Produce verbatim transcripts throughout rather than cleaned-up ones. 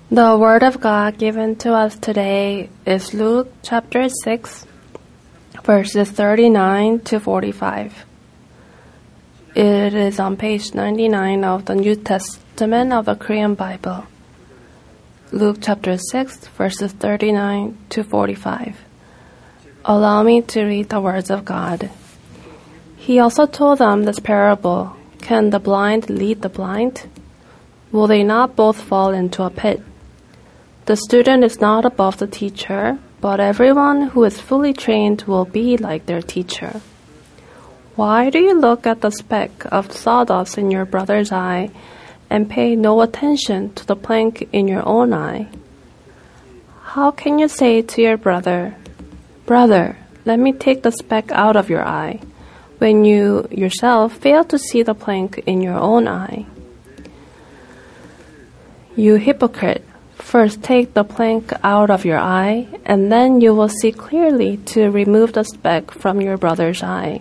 The Word of God given to us today is Luke chapter six, verses thirty-nine to forty-five. It is on page ninety-nine of the New Testament of the Korean Bible. Luke chapter six, verses thirty-nine to forty-five. Allow me to read the words of God. He also told them this parable. Can the blind lead the blind? Will they not both fall into a pit? The student is not above the teacher, but everyone who is fully trained will be like their teacher. Why do you look at the speck of sawdust in your brother's eye and pay no attention to the plank in your own eye? How can you say to your brother, "Brother, let me take the speck out of your eye," when you yourself fail to see the plank in your own eye? You hypocrite! First take the plank out of your eye, and then you will see clearly to remove the speck from your brother's eye.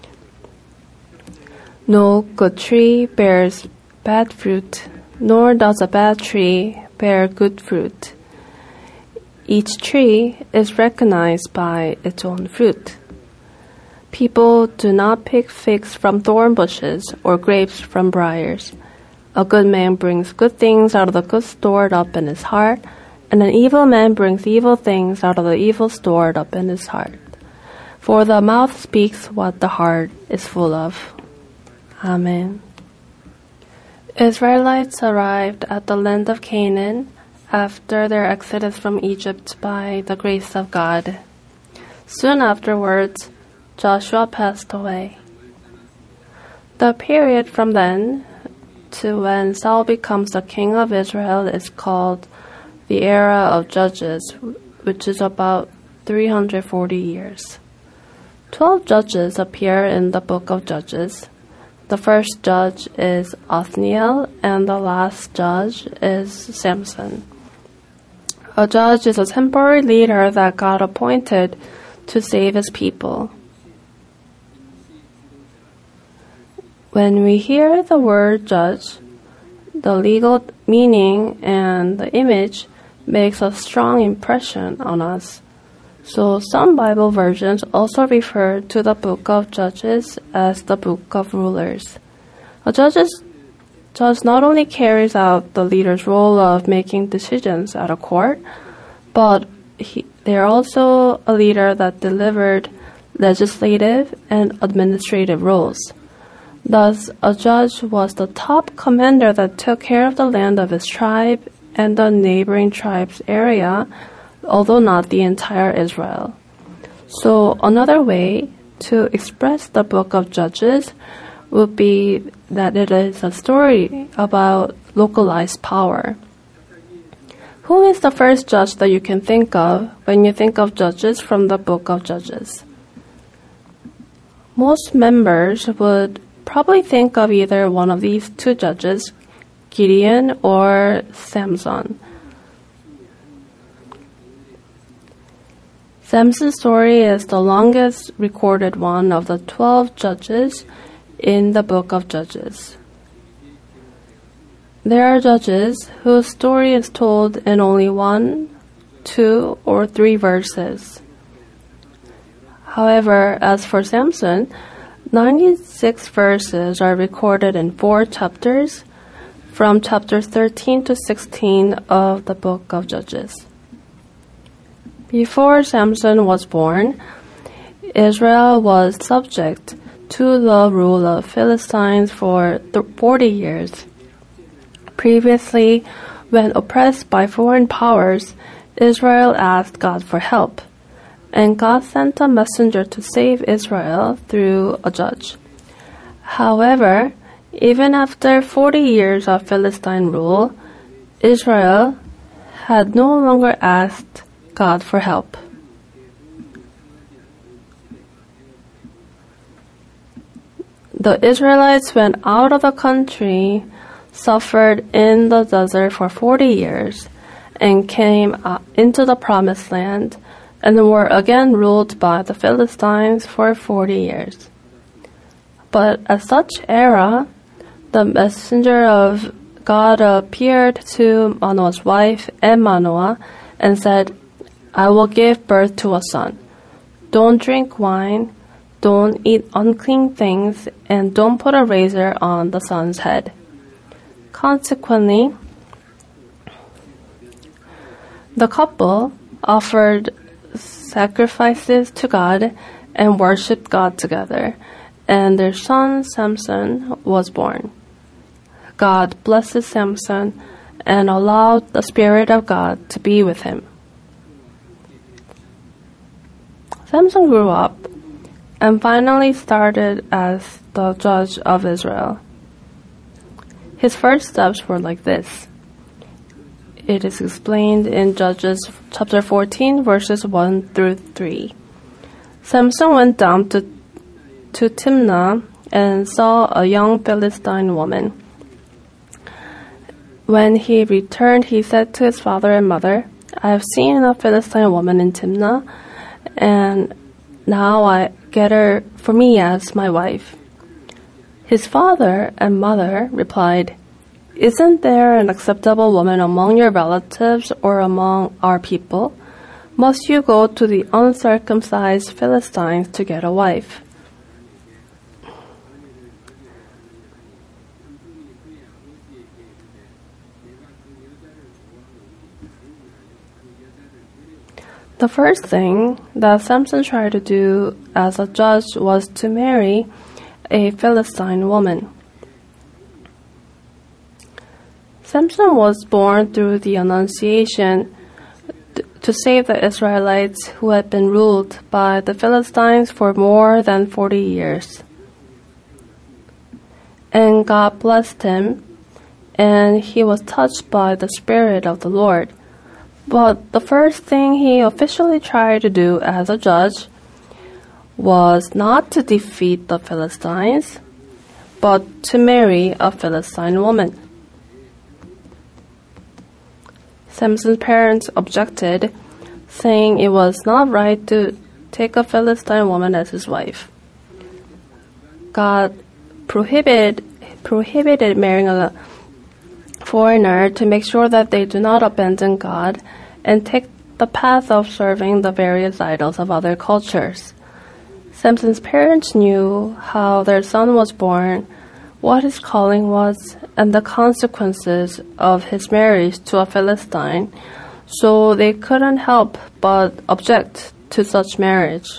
No good tree bears bad fruit, nor does a bad tree bear good fruit. Each tree is recognized by its own fruit. People do not pick figs from thorn bushes or grapes from briars. A good man brings good things out of the good stored up in his heart, and an evil man brings evil things out of the evil stored up in his heart. For the mouth speaks what the heart is full of. Amen. Israelites arrived at the land of Canaan after their exodus from Egypt by the grace of God. Soon afterwards, Joshua passed away. The period from then to when Saul becomes the king of Israel is called the era of Judges, which is about three hundred forty years. Twelve judges appear in the book of Judges. The first judge is Othniel, and the last judge is Samson. A judge is a temporary leader that God appointed to save his people. When we hear the word judge, the legal meaning and the image makes a strong impression on us. So some Bible versions also refer to the book of Judges as the book of rulers. A judge's judge not only carries out the leader's role of making decisions at a court, but he, they are also a leader that delivered legislative and administrative roles. Thus, a judge was the top commander that took care of the land of his tribe and the neighboring tribe's area, although not the entire Israel. So another way to express the book of Judges would be that it is a story about localized power. Who is the first judge that you can think of when you think of judges from the book of Judges? Most members would probably think of either one of these two judges, Gideon or Samson. Samson's story is the longest recorded one of the twelve judges in the book of Judges. There are judges whose story is told in only one, two, or three verses. However, as for Samson, ninety-six verses are recorded in four chapters, from chapters thirteen to sixteen of the book of Judges. Before Samson was born, Israel was subject to the rule of Philistines for forty years. Previously, when oppressed by foreign powers, Israel asked God for help, and God sent a messenger to save Israel through a judge. However, even after forty years of Philistine rule, Israel had no longer asked God for help. The Israelites went out of the country, suffered in the desert for forty years, and came into the promised land, and were again ruled by the Philistines for forty years. But at such era, the messenger of God appeared to Manoah's wife and Manoah and said, I will give birth to a son. Don't drink wine, don't eat unclean things, and don't put a razor on the son's head. Consequently, the couple offered sacrifices to God and worshipped God together, and their son Samson was born. God blessed Samson and allowed the Spirit of God to be with him. Samson grew up and finally started as the judge of Israel. His first steps were like this. It is explained in Judges chapter fourteen, verses one through three. Samson went down to, to Timnah and saw a young Philistine woman. When he returned, he said to his father and mother, I have seen a Philistine woman in Timnah, and now I get her for me as my wife. His father and mother replied, Isn't there an acceptable woman among your relatives or among our people? Must you go to the uncircumcised Philistines to get a wife? The first thing that Samson tried to do as a judge was to marry a Philistine woman. Samson was born through the Annunciation to save the Israelites who had been ruled by the Philistines for more than forty years. And God blessed him, and he was touched by the Spirit of the Lord. But the first thing he officially tried to do as a judge was not to defeat the Philistines, but to marry a Philistine woman. Samson's parents objected, saying it was not right to take a Philistine woman as his wife. God prohibited, prohibited marrying a foreigner to make sure that they do not abandon God and take the path of serving the various idols of other cultures. Samson's parents knew how their son was born, what his calling was, and the consequences of his marriage to a Philistine, so they couldn't help but object to such marriage.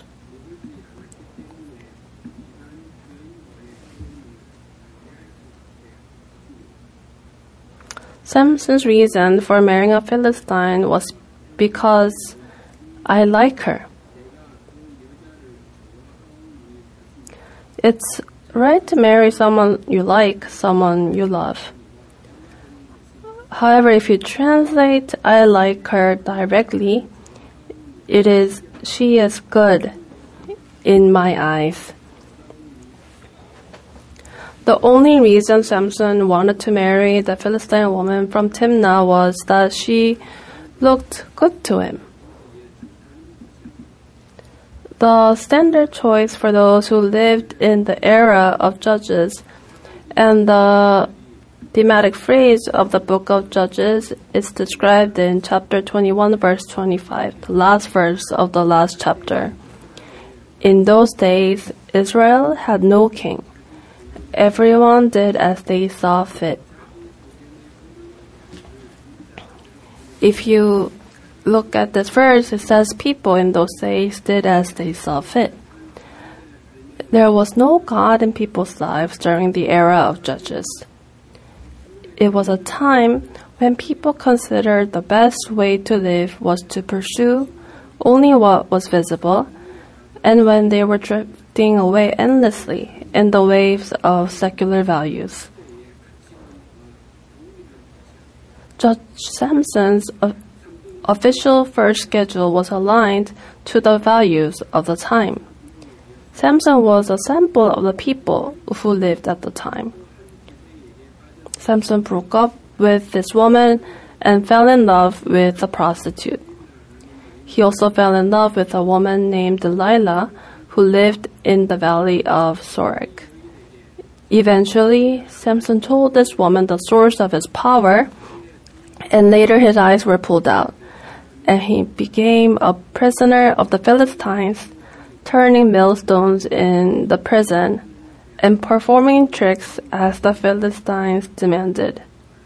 Samson's reason for marrying a Philistine was because I like her. It's right to marry someone you like, someone you love. However, if you translate I like her directly, it is she is good in my eyes. The only reason Samson wanted to marry the Philistine woman from Timnah was that she looked good to him. The standard choice for those who lived in the era of Judges and the thematic phrase of the book of Judges is described in chapter twenty-one, verse twenty-five, the last verse of the last chapter. In those days, Israel had no king. Everyone did as they saw fit. If you look at this verse, it says people in those days did as they saw fit. There was no God in people's lives during the era of Judges. It was a time when people considered the best way to live was to pursue only what was visible, and when they were drifting away endlessly in the waves of secular values. Judge Samson's official first schedule was aligned to the values of the time. Samson was a sample of the people who lived at the time. Samson broke up with this woman and fell in love with a prostitute. He also fell in love with a woman named Delilah who lived in the valley of Sorek. Eventually, Samson told this woman the source of his power, and later his eyes were pulled out, and he became a prisoner of the Philistines, turning millstones in the prison and performing tricks as the Philistines demanded.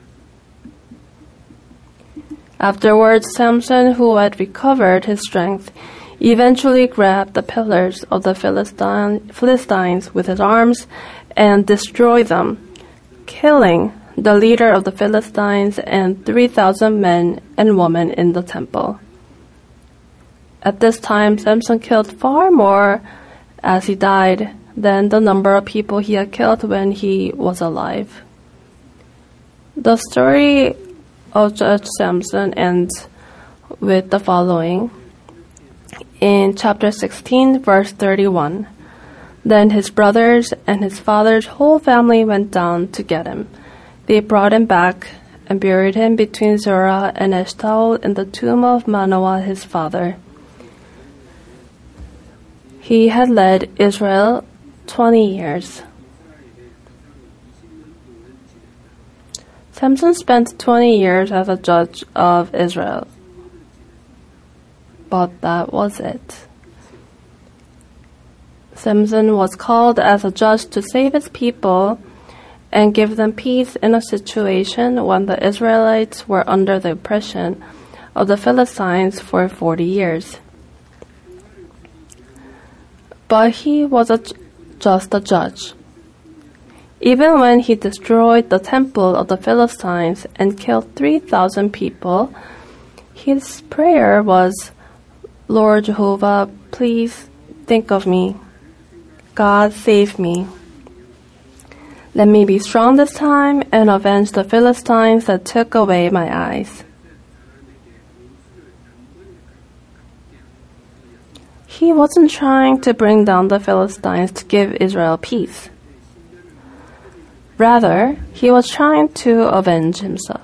Afterwards, Samson, who had recovered his strength, eventually grabbed the pillars of the Philistine, Philistines with his arms and destroyed them, killing the leader of the Philistines and three thousand men and women in the temple. At this time, Samson killed far more as he died than the number of people he had killed when he was alive. The story of Judge Samson ends with the following. In chapter sixteen, verse thirty-one, then his brothers and his father's whole family went down to get him. They brought him back and buried him between Zorah and Eshtaol in the tomb of Manoah his father. He had led Israel twenty years. Samson spent twenty years as a judge of Israel. But that was it. Samson was called as a judge to save his people and give them peace in a situation when the Israelites were under the oppression of the Philistines for forty years. But he was a, just a judge. Even when he destroyed the temple of the Philistines and killed three thousand people, his prayer was, Lord Jehovah, please think of me. God, save me. Let me be strong this time and avenge the Philistines that took away my eyes. He wasn't trying to bring down the Philistines to give Israel peace. Rather, he was trying to avenge himself.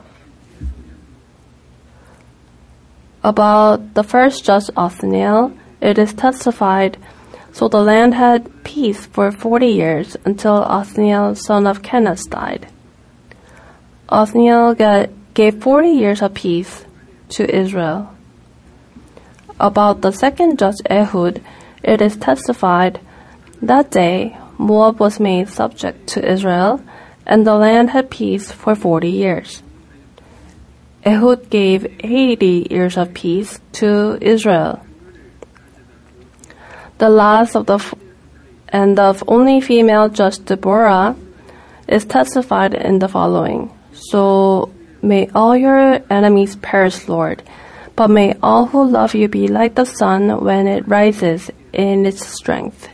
About the first judge Othniel, it is testified, so the land had peace for forty years until Othniel, son of Kenaz, died. Othniel got, gave forty years of peace to Israel. About the second judge Ehud, it is testified, that day Moab was made subject to Israel, and the land had peace for forty years. Ehud gave eighty years of peace to Israel. The last of the f- and of only female judge Deborah is testified in the following. So may all your enemies perish, Lord, but may all who love you be like the sun when it rises in its strength.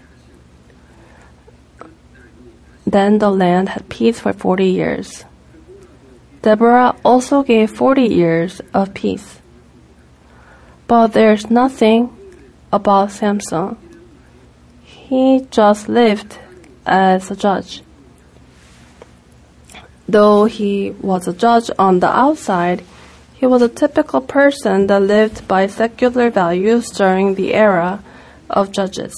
Then the land had peace for forty years. Deborah also gave forty years of peace. But there's nothing about Samson. He just lived as a judge. Though he was a judge on the outside, he was a typical person that lived by secular values during the era of judges.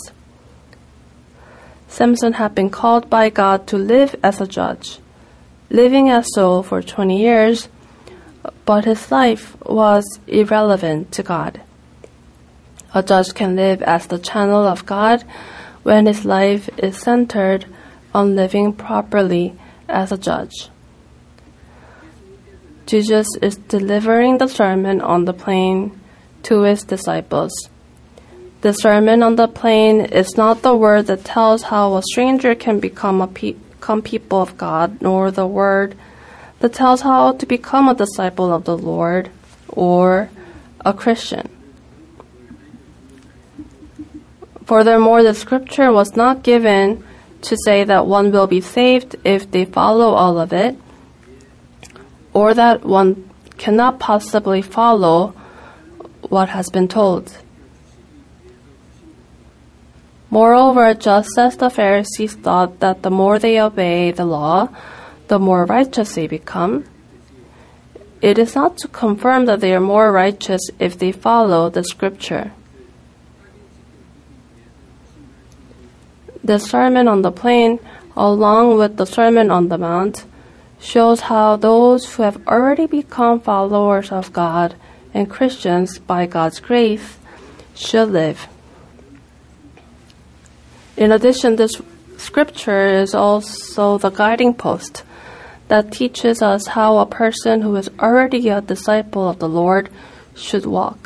Samson had been called by God to live as a judge, living as so for twenty years, but his life was irrelevant to God. A judge can live as the channel of God when his life is centered on living properly as a judge. Jesus is delivering the Sermon on the Plain to his disciples. The Sermon on the Plain is not the word that tells how a stranger can become a pe- become people of God, nor the word that tells how to become a disciple of the Lord or a Christian. Furthermore, the scripture was not given to say that one will be saved if they follow all of it, or that one cannot possibly follow what has been told. Moreover, just as the Pharisees thought that the more they obey the law, the more righteous they become, it is not to confirm that they are more righteous if they follow the scripture. The Sermon on the Plain along with the Sermon on the Mount, shows how those who have already become followers of God and Christians by God's grace should live. In addition, this scripture is also the guiding post that teaches us how a person who is already a disciple of the Lord should walk.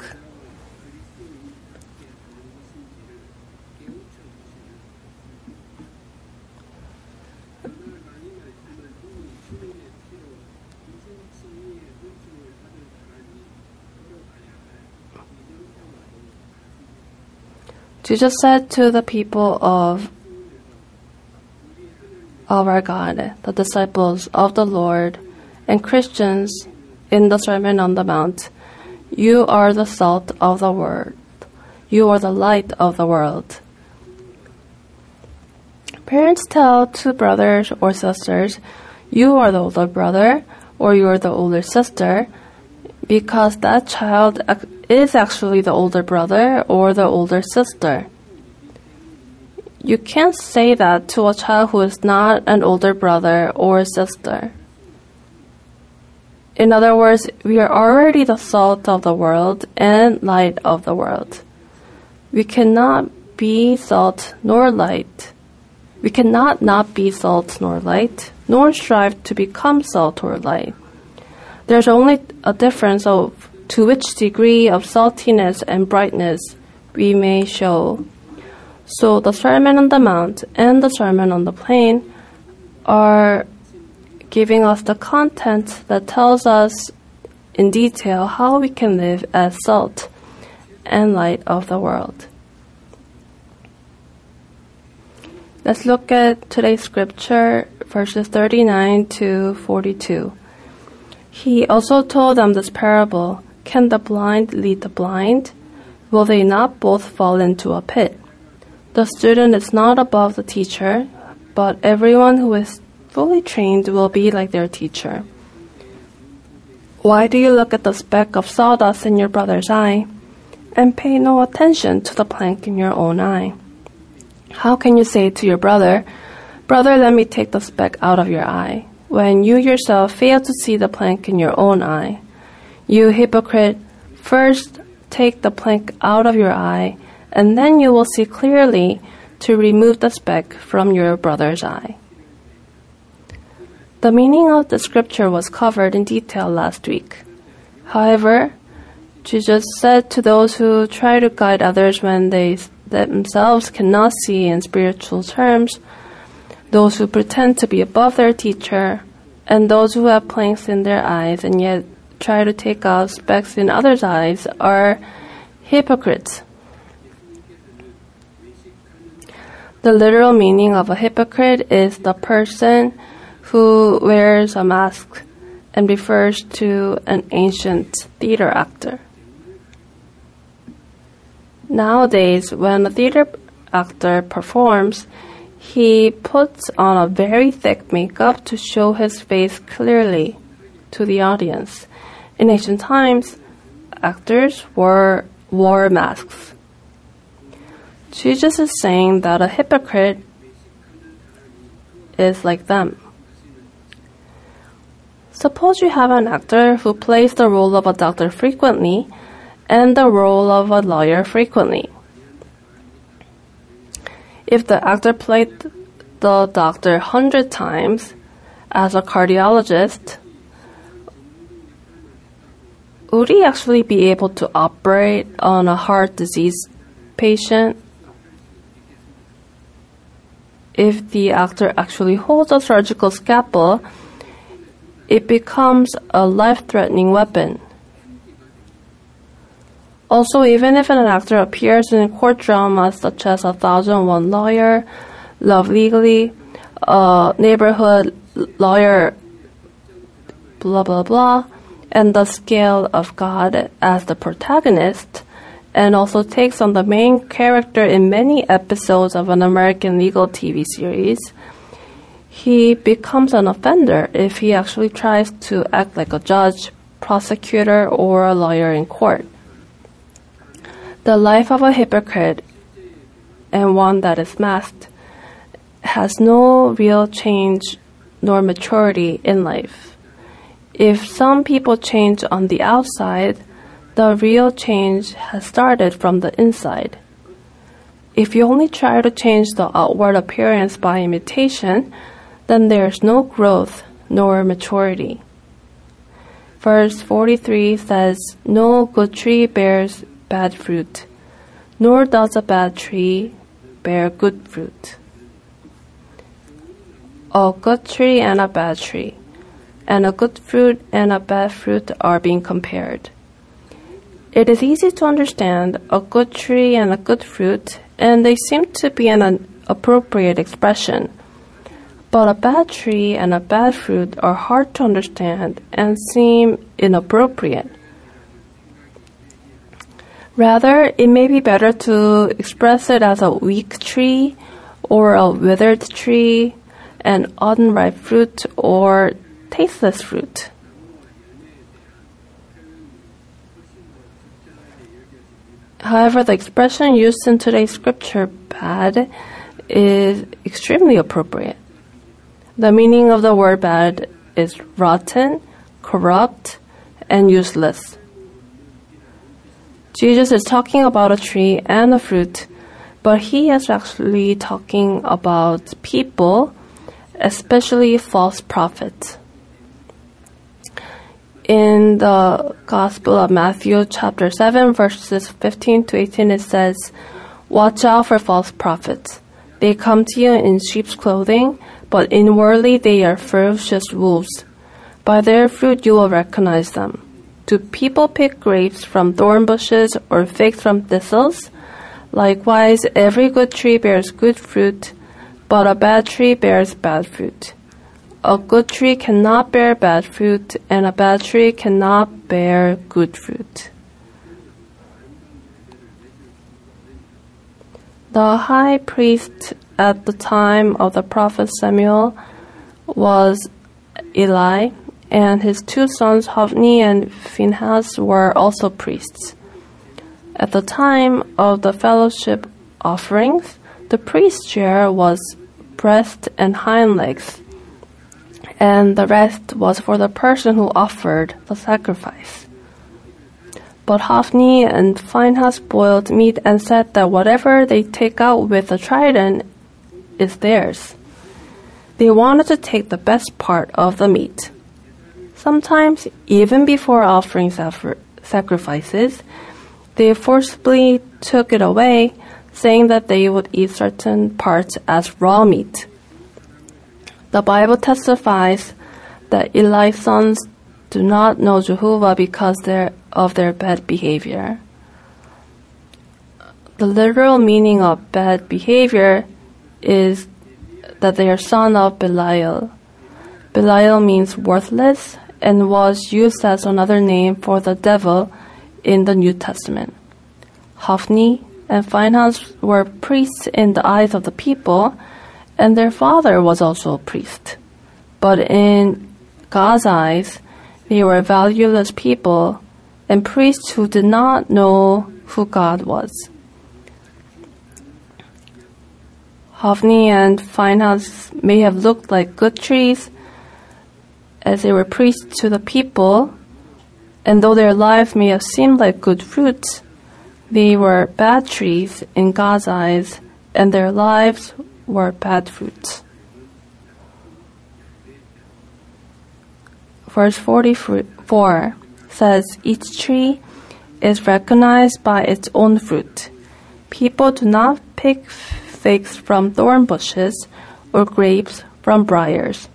Jesus said to the people of, of our God, the disciples of the Lord, and Christians in the Sermon on the Mount, "You are the salt of the world. You are the light of the world." Parents tell two brothers or sisters, "You are the older brother," or "You are the older sister," because that child is actually the older brother or the older sister. You can't say that to a child who is not an older brother or sister. In other words, we are already the salt of the world and light of the world. We cannot be salt nor light. We cannot not be salt nor light, nor strive to become salt or light. There's only a difference of to which degree of saltiness and brightness we may show. So the Sermon on the Mount and the Sermon on the Plain are giving us the content that tells us in detail how we can live as salt and light of the world. Let's look at today's scripture, verses thirty-nine to forty-two. He also told them this parable, "Can the blind lead the blind? Will they not both fall into a pit? The student is not above the teacher, but everyone who is fully trained will be like their teacher. Why do you look at the speck of sawdust in your brother's eye and pay no attention to the plank in your own eye? How can you say to your brother, 'Brother, let me take the speck out of your eye,' when you yourself fail to see the plank in your own eye? You hypocrite, first take the plank out of your eye, and then you will see clearly to remove the speck from your brother's eye." The meaning of the scripture was covered in detail last week. However, Jesus said to those who try to guide others when they themselves cannot see in spiritual terms, those who pretend to be above their teacher, and those who have planks in their eyes and yet try to take out specks in others' eyes are hypocrites. The literal meaning of a hypocrite is the person who wears a mask and refers to an ancient theater actor. Nowadays, when a theater actor performs, he puts on a very thick makeup to show his face clearly to the audience. In ancient times, actors wore, wore masks. Jesus is saying that a hypocrite is like them. Suppose you have an actor who plays the role of a doctor frequently and the role of a lawyer frequently. If the actor played the doctor a hundred times as a cardiologist, would he actually be able to operate on a heart disease patient? If the actor actually holds a surgical scalpel, it becomes a life-threatening weapon. Also, even if an actor appears in court dramas such as A Thousand and One Lawyer, Love Legally, uh, Neighborhood Lawyer, blah blah blah, and The Scale of God as the protagonist, and also takes on the main character in many episodes of an American legal T V series, he becomes an offender if he actually tries to act like a judge, prosecutor, or a lawyer in court. The life of a hypocrite, and one that is masked, has no real change nor maturity in life. If some people change on the outside, the real change has started from the inside. If you only try to change the outward appearance by imitation, then there is no growth nor maturity. Verse forty-three says, "No good tree bears bad fruit, nor does a bad tree bear good fruit." A good tree and a bad tree, and a good fruit and a bad fruit are being compared. It is easy to understand a good tree and a good fruit, and they seem to be an appropriate expression. But a bad tree and a bad fruit are hard to understand and seem inappropriate. Rather, it may be better to express it as a weak tree or a withered tree, an unripe fruit or tasteless fruit. However, the expression used in today's scripture, bad, is extremely appropriate. The meaning of the word bad is rotten, corrupt, and useless. Jesus is talking about a tree and a fruit, but he is actually talking about people, especially false prophets. In the Gospel of Matthew, chapter seven, verses fifteen to eighteen, it says, "Watch out for false prophets. They come to you in sheep's clothing, but inwardly they are ferocious wolves. By their fruit you will recognize them. Do people pick grapes from thorn bushes or figs from thistles? Likewise, every good tree bears good fruit, but a bad tree bears bad fruit. A good tree cannot bear bad fruit, and a bad tree cannot bear good fruit." The high priest at the time of the prophet Samuel was Eli, and his two sons Hophni and Phinehas were also priests. At the time of the fellowship offerings, the priest's share was breast and hind legs, and the rest was for the person who offered the sacrifice. But Hophni and Phinehas boiled meat and said that whatever they take out with the trident is theirs. They wanted to take the best part of the meat. Sometimes, even before offering sacrifices, they forcibly took it away, saying that they would eat certain parts as raw meat. The Bible testifies that Eli's sons do not know Jehovah because of their bad behavior. The literal meaning of bad behavior is that they are son of Belial. Belial means worthless and was used as another name for the devil in the New Testament. Hophni and Phinehas were priests in the eyes of the people, and their father was also a priest. But in God's eyes, they were valueless people and priests who did not know who God was. Hophni and Phinehas may have looked like good trees as they were priests to the people, and though their lives may have seemed like good fruits, they were bad trees in God's eyes, and their lives were bad fruits. Verse forty-four says, "Each tree is recognized by its own fruit. People do not pick figs from thorn bushes or grapes from briars."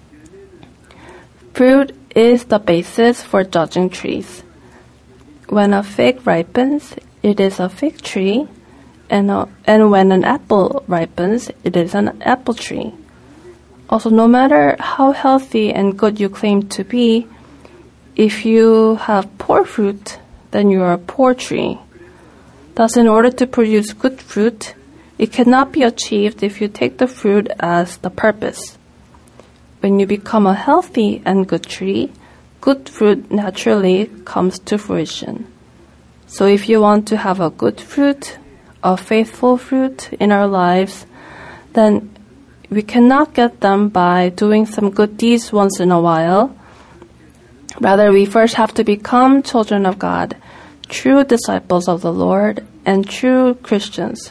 Fruit is the basis for judging trees. When a fig ripens, it is a fig tree, and, a, and when an apple ripens, it is an apple tree. Also, no matter how healthy and good you claim to be, if you have poor fruit, then you are a poor tree. Thus, in order to produce good fruit, it cannot be achieved if you take the fruit as the purpose. When you become a healthy and good tree, good fruit naturally comes to fruition. So if you want to have a good fruit, a faithful fruit in our lives, then we cannot get them by doing some good deeds once in a while. Rather, we first have to become children of God, true disciples of the Lord, and true Christians.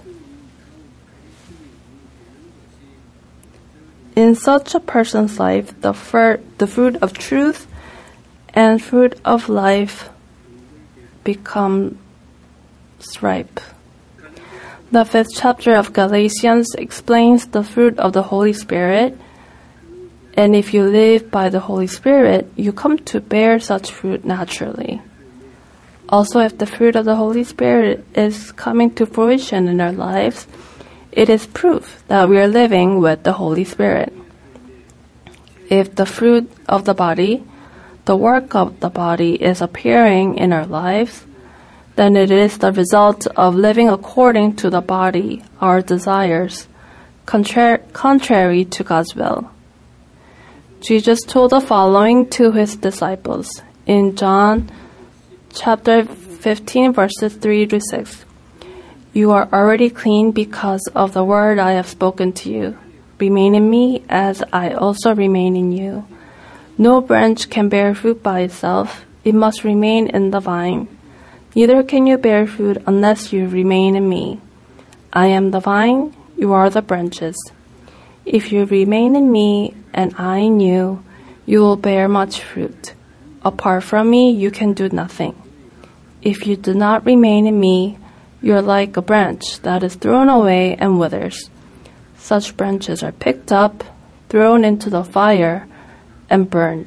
In such a person's life, the, fir- the fruit of truth and fruit of life becomes ripe. The fifth chapter of Galatians explains the fruit of the Holy Spirit, and if you live by the Holy Spirit, you come to bear such fruit naturally. Also, if the fruit of the Holy Spirit is coming to fruition in our lives, it is proof that we are living with the Holy Spirit. If the fruit of the body, the work of the body, is appearing in our lives, then it is the result of living according to the body, our desires, contra- contrary to God's will. Jesus told the following to his disciples in John chapter fifteen, verses three to six. You are already clean because of the word I have spoken to you. Remain in me as I also remain in you. No branch can bear fruit by itself. It must remain in the vine. Neither can you bear fruit unless you remain in me. I am the vine, you are the branches. If you remain in me and I in you, you will bear much fruit. Apart from me, you can do nothing. If you do not remain in me, you are like a branch that is thrown away and withers. Such branches are picked up, thrown into the fire, and burned.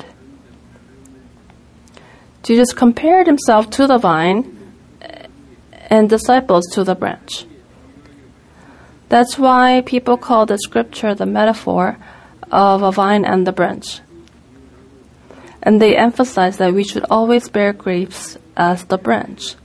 Jesus compared himself to the vine and disciples to the branch. That's why people call the scripture the metaphor of a vine and the branch. And they emphasize that we should always bear grapes as the branch.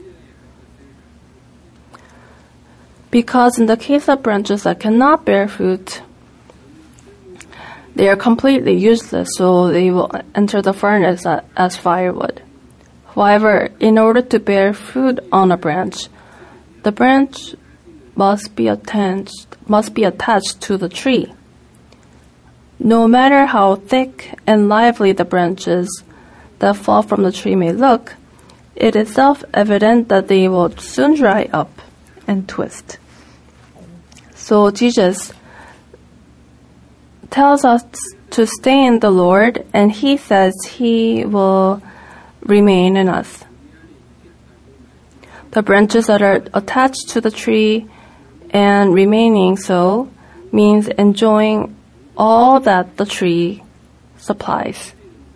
Because in the case of branches that cannot bear fruit, they are completely useless, so they will enter the furnace as firewood. However, in order to bear fruit on a branch, the branch must be attached, must be attached to the tree. No matter how thick and lively the branches that fall from the tree may look, it is self-evident that they will soon dry up and twist. So Jesus tells us to stay in the Lord, and he says he will remain in us. The branches that are attached to the tree and remaining so means enjoying all that the tree supplies.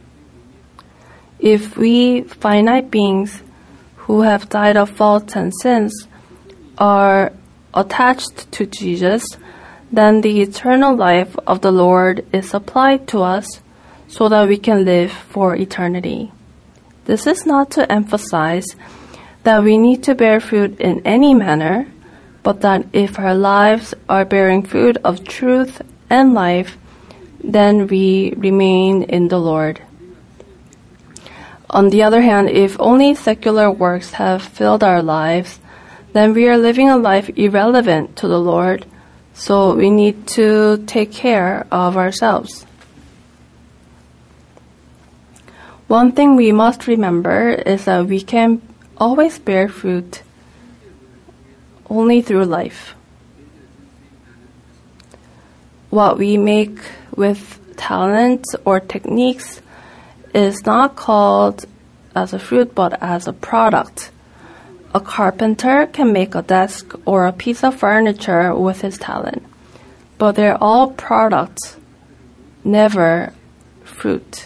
If we finite beings who have died of faults and sins are attached to Jesus, then the eternal life of the Lord is supplied to us so that we can live for eternity. This is not to emphasize that we need to bear fruit in any manner, but that if our lives are bearing fruit of truth and life, then we remain in the Lord. On the other hand, if only secular works have filled our lives, then we are living a life irrelevant to the Lord, so we need to take care of ourselves. One thing we must remember is that we can always bear fruit only through life. What we make with talent or techniques is not called as a fruit but as a product. A carpenter can make a desk or a piece of furniture with his talent, but they're all products, never fruit.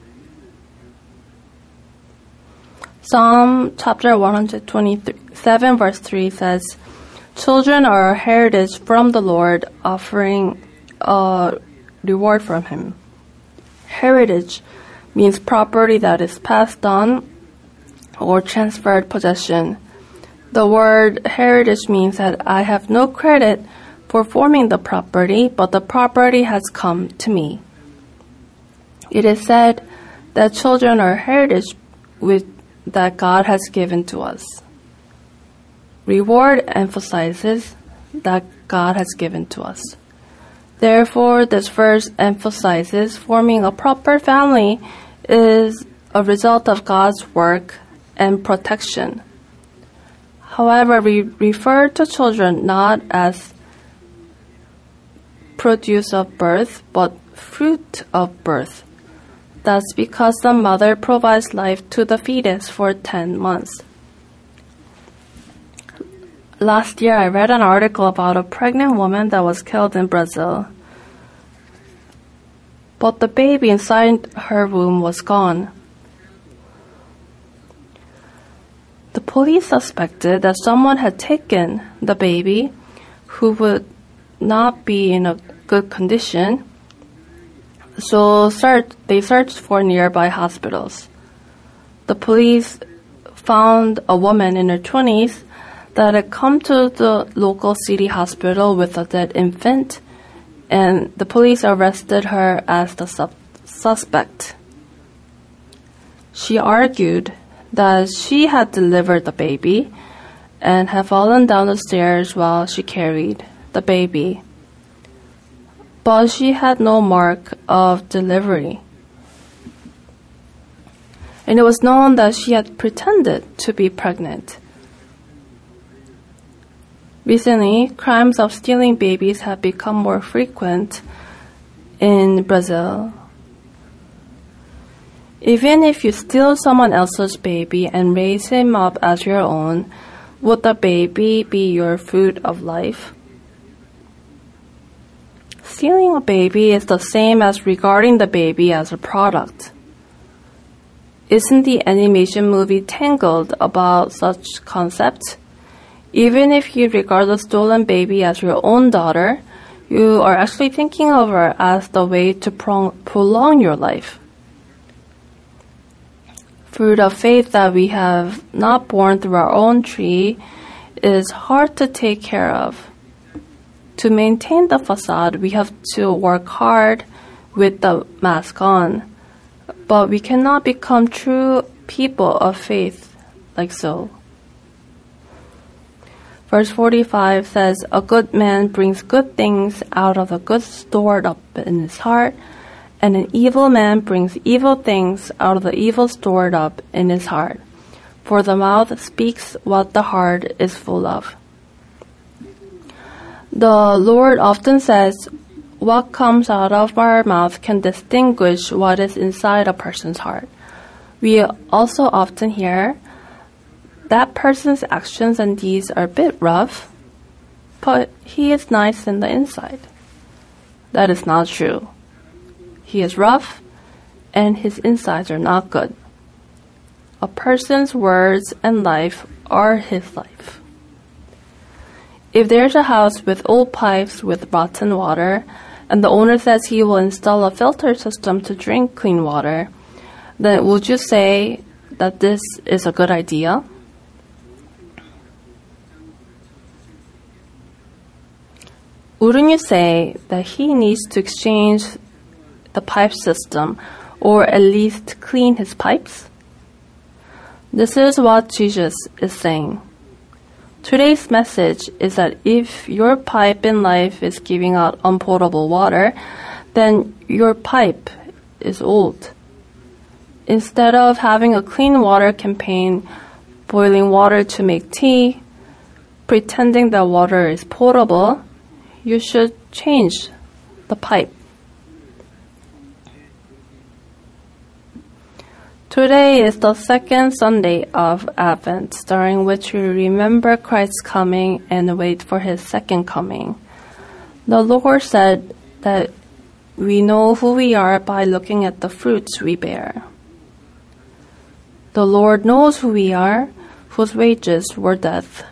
Psalm chapter one twenty-seven verse three says, "Children are a heritage from the Lord, offering a reward from him." Heritage means property that is passed on or transferred possession. The word heritage means that I have no credit for forming the property, but the property has come to me. It is said that children are heritage with that God has given to us. Reward emphasizes that God has given to us. Therefore, this verse emphasizes forming a proper family is a result of God's work and protection. However, we refer to children not as produce of birth, but fruit of birth. That's because the mother provides life to the fetus for ten months. Last year, I read an article about a pregnant woman that was killed in Brazil. But the baby inside her womb was gone. The police suspected that someone had taken the baby who would not be in a good condition, so search, they searched for nearby hospitals. The police found a woman in her twenties that had come to the local city hospital with a dead infant, and the police arrested her as the sub- suspect. She argued that she had delivered the baby and had fallen down the stairs while she carried the baby. But she had no mark of delivery. And it was known that she had pretended to be pregnant. Recently, crimes of stealing babies have become more frequent in Brazil. Even if you steal someone else's baby and raise him up as your own, would the baby be your fruit of life? Stealing a baby is the same as regarding the baby as a product. Isn't the animation movie Tangled about such concepts? Even if you regard the stolen baby as your own daughter, you are actually thinking of her as the way to pro- prolong your life. Fruit of faith that we have not borne through our own tree is hard to take care of. To maintain the facade, we have to work hard with the mask on, but we cannot become true people of faith like so. Verse forty-five says, "A good man brings good things out of the good stored up in his heart, and an evil man brings evil things out of the evil stored up in his heart. For the mouth speaks what the heart is full of." The Lord often says, what comes out of our mouth can distinguish what is inside a person's heart. We also often hear, that person's actions and deeds are a bit rough, but he is nice in the inside. That is not true. He is rough, and his insides are not good. A person's words and life are his life. If there's a house with old pipes with rotten water, and the owner says he will install a filter system to drink clean water, then would you say that this is a good idea? Wouldn't you say that he needs to exchange the pipe system, or at least clean his pipes? This is what Jesus is saying. Today's message is that if your pipe in life is giving out unpotable water, then your pipe is old. Instead of having a clean water campaign, boiling water to make tea, pretending that water is potable, you should change the pipe. Today is the second Sunday of Advent, during which we remember Christ's coming and wait for his second coming. The Lord said that we know who we are by looking at the fruits we bear. The Lord knows who we are, whose wages were death.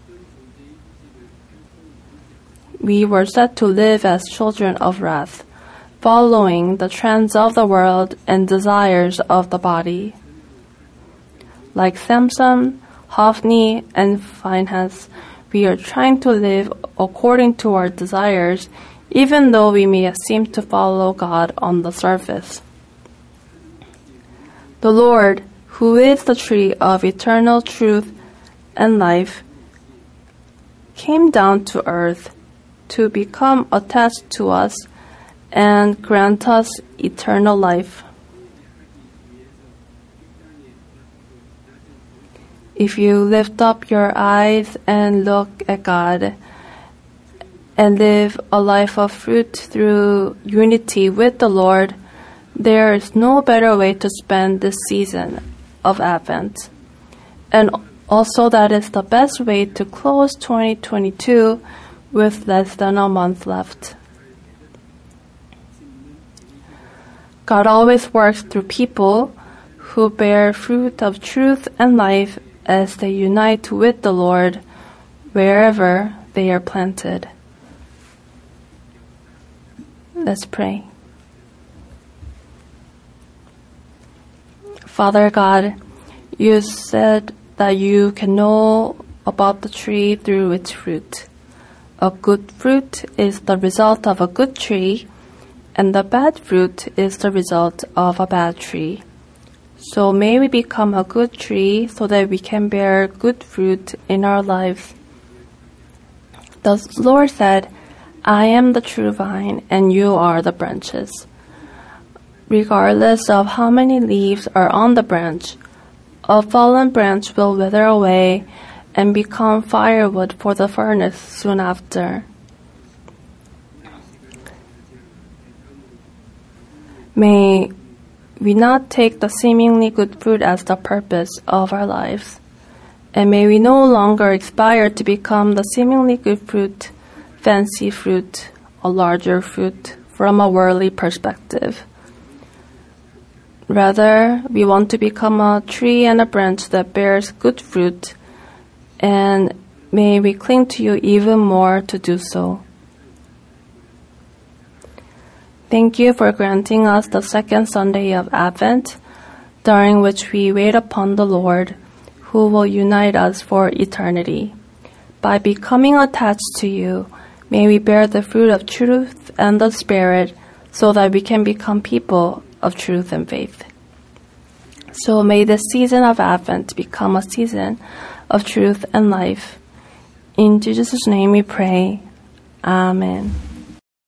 We were set to live as children of wrath, following the trends of the world and desires of the body. Like Samson, Hophni, and Phinehas, we are trying to live according to our desires, even though we may seem to follow God on the surface. The Lord, who is the tree of eternal truth and life, came down to earth to become attached to us and grant us eternal life. If you lift up your eyes and look at God and live a life of fruit through unity with the Lord, there is no better way to spend this season of Advent. And also that is the best way to close twenty twenty-two with less than a month left. God always works through people who bear fruit of truth and life as they unite with the Lord wherever they are planted. Let's pray. Father God, you said that you can know about the tree through its fruit. A good fruit is the result of a good tree, and the bad fruit is the result of a bad tree. So may we become a good tree so that we can bear good fruit in our lives. The Lord said, I am the true vine, and you are the branches. Regardless of how many leaves are on the branch, a fallen branch will wither away and become firewood for the furnace soon after. May we not take the seemingly good fruit as the purpose of our lives, and may we no longer aspire to become the seemingly good fruit, fancy fruit, a larger fruit from a worldly perspective. Rather, we want to become a tree and a branch that bears good fruit, and may we cling to you even more to do so. Thank you for granting us the second Sunday of Advent, during which we wait upon the Lord, who will unite us for eternity. By becoming attached to you, may we bear the fruit of truth and the Spirit, so that we can become people of truth and faith. So may this season of Advent become a season of truth and life. In Jesus' name we pray. Amen.